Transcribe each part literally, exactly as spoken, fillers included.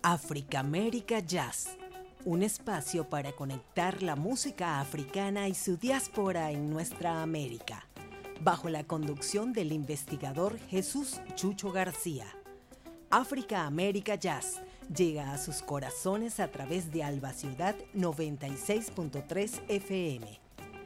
África América Jazz, un espacio para conectar la música africana y su diáspora en nuestra América, bajo la conducción del investigador Jesús Chucho García. África América Jazz llega a sus corazones a través de Alba Ciudad noventa y seis punto tres F M.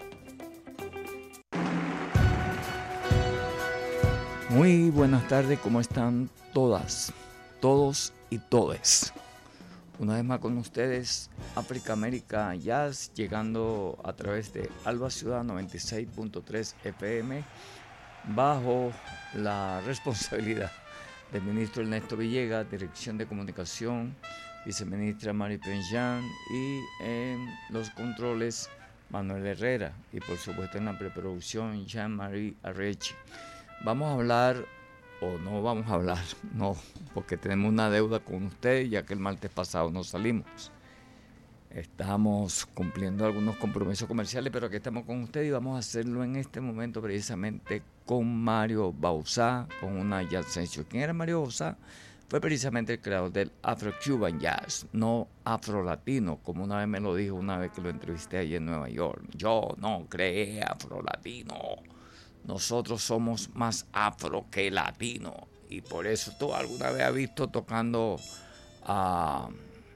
Muy buenas tardes, ¿cómo están todas, todos y todes? Una vez más con ustedes, África América Jazz, llegando a través de Alba Ciudad noventa y seis punto tres F M, bajo la responsabilidad del ministro Ernesto Villegas, Dirección de Comunicación, viceministra Mari Penjan, y en los controles Manuel Herrera, y por supuesto en la preproducción Jean-Marie Arrechi. Vamos a hablar, o no vamos a hablar, no, porque tenemos una deuda con ustedes, ya que el martes pasado no salimos. Estamos cumpliendo algunos compromisos comerciales, pero aquí estamos con ustedes y vamos a hacerlo en este momento precisamente con Mario Bauzá, con una jazz session. ¿Quién era Mario Bauzá? Fue precisamente el creador del Afro-Cuban Jazz, no afro-latino, como una vez me lo dijo una vez que lo entrevisté allí en Nueva York. Yo no creé afro-latino. Nosotros somos más afro que latino, y por eso tú alguna vez has visto tocando a,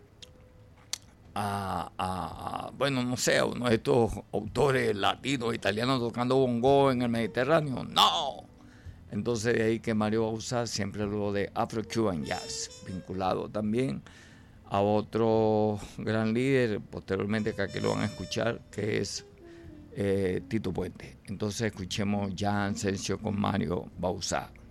a, a, a bueno, no sé, uno de estos autores latinos, italianos tocando bongo en el Mediterráneo. ¡No! Entonces de ahí que Mario Bauzá siempre habló de Afro-Cuban Jazz, vinculado también a otro gran líder, posteriormente que aquí lo van a escuchar, que es Eh, Tito Puente. Entonces escuchemos Jazz Session con Mario Bauzá.